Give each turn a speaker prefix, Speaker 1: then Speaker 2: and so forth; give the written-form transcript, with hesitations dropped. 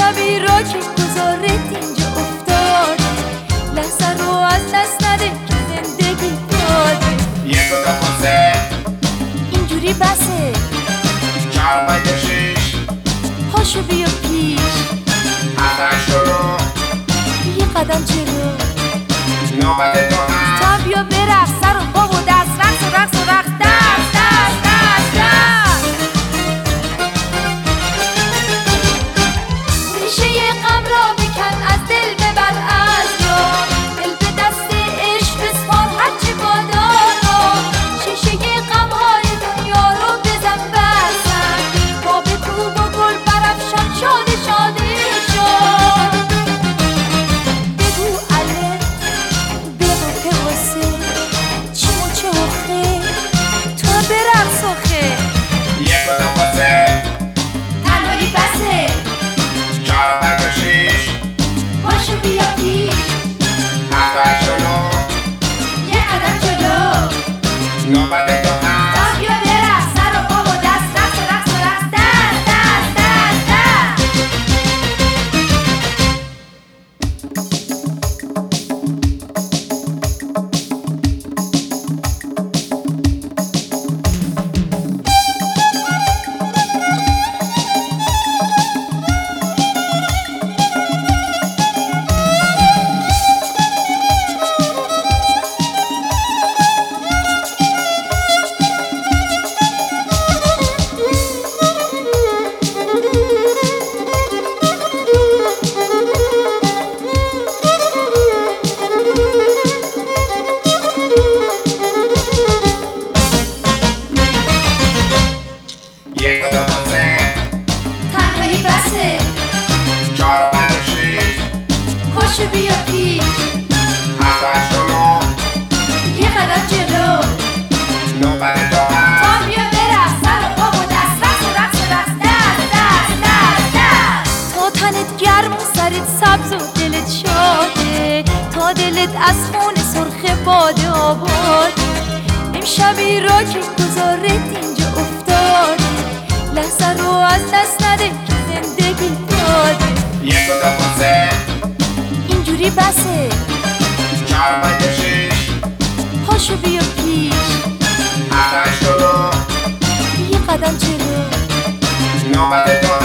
Speaker 1: شبی را که گذارت اینجا افتاده، لحظه رو از دست نده که زندگی داده.
Speaker 2: یک و دو و سه
Speaker 1: اینجوری بسه،
Speaker 2: 4 5 6
Speaker 1: پاشو بیا پیش،
Speaker 2: 7 8 شروع،
Speaker 1: یه قدم جلو،
Speaker 2: نوبت تو هم.
Speaker 1: تا بیا برقص، سر و پا و دست، رقص و رقص و رقص، دست دست دست دست. ریشه غم را بکن، از دل ببر از یاد، دل به دست عشق بسپار هرچه بادانا. شیشه غم های دنیا رو بزن بسن، با به کوب و گل برافشان، شاده شاده شاد. بگو الف، بگو پوسه، چی و چه آخه، تو برقص آخه.
Speaker 2: یک و دو و سه
Speaker 1: تنهایی بسه،
Speaker 2: 4 5 6
Speaker 1: پاشو بیا پیش،
Speaker 2: 7 8 شروع،
Speaker 1: یه قدم جلو،
Speaker 2: نوبت تو هم.
Speaker 1: تا بیا برقص، سر و پا و دست، رقص و رقص و رقص، دست دست دست دست.
Speaker 2: یک و دو و سه
Speaker 1: تنهایی بسه،
Speaker 2: 4 5 6
Speaker 1: پاشو بیا پیش،
Speaker 2: 7 8 شروع،
Speaker 1: یه قدم جلو،
Speaker 2: نوبت تو هم.
Speaker 1: تا بیا برقص، سر و پا و دست، رقص و رقص و رقص، دست دست دست دست. تا تنت گرم و سرت سبز و دلت شاده، تا دلت از خون سرخ باده آباد. امشبی را که گذارت اینجا افتاده، لحظه رو از دست نده که زندگی داده.
Speaker 2: یک و دو و سه
Speaker 1: اینجوری بسه،
Speaker 2: 4 5 6
Speaker 1: پاشو بیا پیش،
Speaker 2: 7 8 شروع،
Speaker 1: یه قدم جلو،
Speaker 2: نوبت تو